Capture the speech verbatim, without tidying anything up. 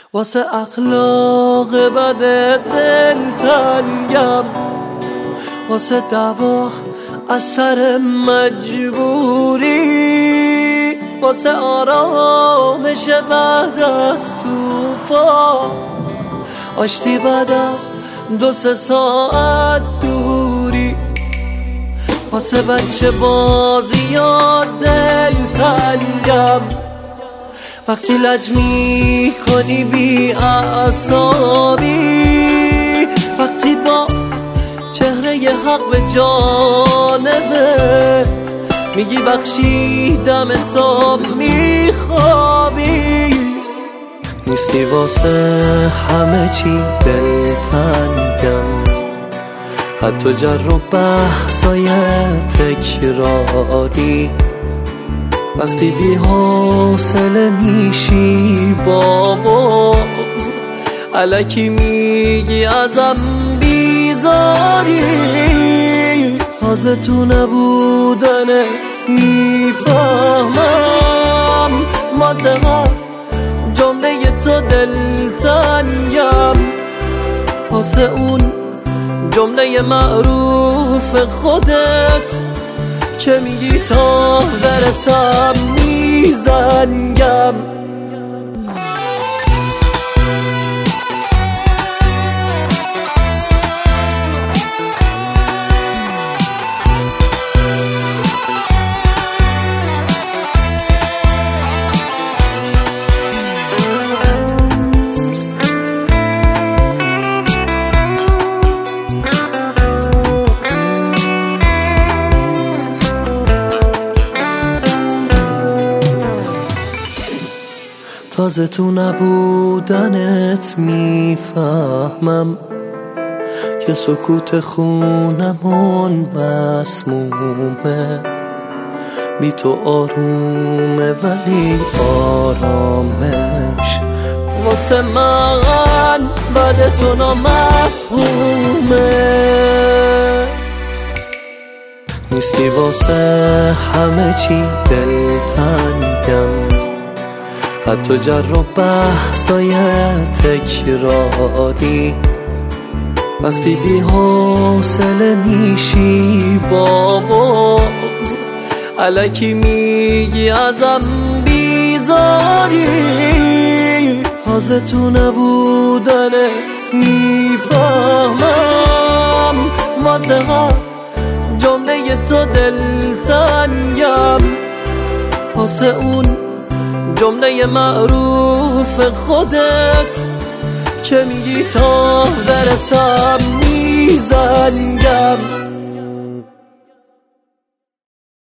واسه اخلاق بد دلتنگم، واسه دعوا از سر مجبوری، واسه آرامش بعد از توفان، آشتی بعد از دو سه ساعت دوری، واسه بچه بازی یا دلتنگم، وقتی لج می کنی بی اعصابی، وقتی با چهره حق به جانبت میگی بخشیدم تا میخوابی، نیستی واسه همه چی دلتنگم، حتی جر و بحثای تکراری، وقتی بی حوصله میشی با بغض الکی میگی ازم بیزاری، تازه تو نبودنت میفهمم واسه هر جمله تو دلتنگم، واسه اون جمله معروف خودت که میگی تا برسم میزنگم. تازه تو نبودنت میفهمم که سکوت خونمون مسمومه، بی تو آرومه ولی آرامش واسه من بعد تو نامفهومه، نیستی واسه همه چی دلتنگم، حتی جر و بحثای تکراری، وقتی بی حوصله میشی با بغض الکی میگی ازم بیزاری، تازه تو نبودنت میفهمم واسه هر جمله تو دلتنگم، واسه اون جمله معروف خودت که میگی تا برسم میزنگم.